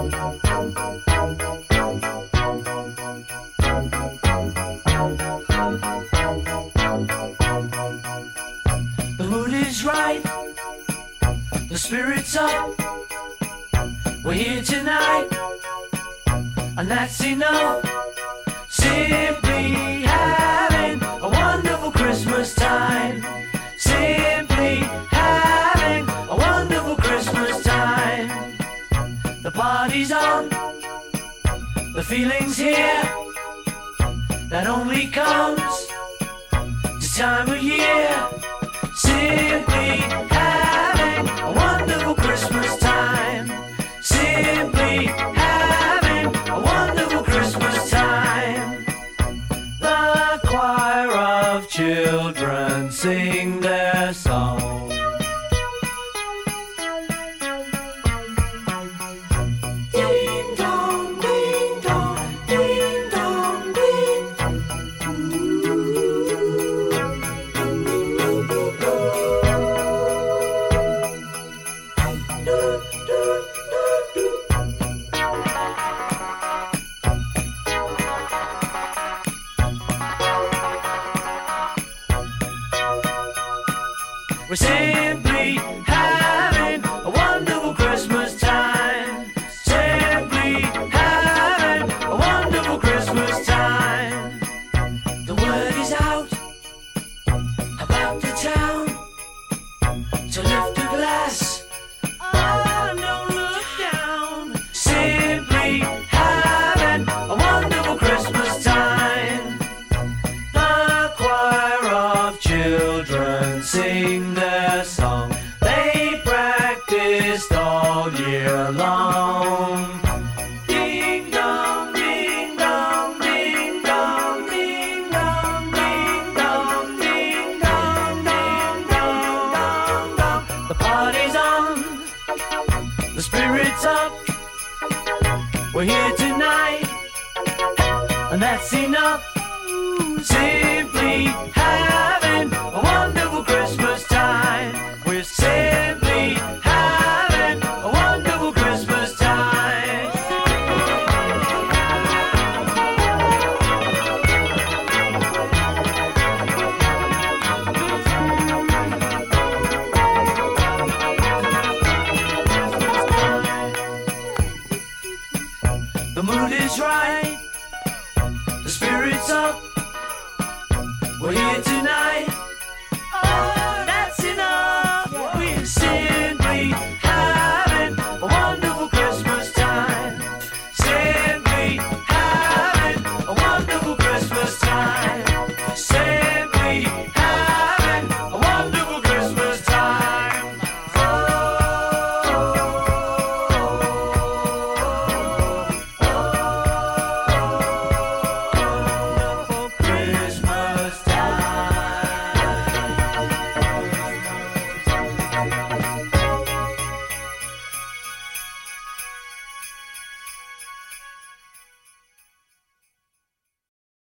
The mood is right, the spirit's up. We're here tonight, and that's enough. Simply having a wonderful Christmas time. Simply having a wonderful Christmas time. The party's on, the feeling's here. That only comes this time of year. Simply having a wonderful Christmas time. Simply having a wonderful Christmas time. The choir of children sing their song. Ding dong, ding dong, ding dong, ding. We're simply having a wonderful Christmas time. Simply having a wonderful Christmas time. The word is out about the town to lift a glass. Oh, don't look down. Simply having a wonderful Christmas time. The choir of children sing their song. They practiced all year long. Ding dong, ding dong, ding dong, ding dong, ding dong, ding dong, ding dong, dong, dong. The party's on, the spirit's up. We're here tonight, and that's enough. Simply having a wonderful Christmas time. We're simply having a wonderful Christmas time. The mood is right, the spirit's up. We're here tonight,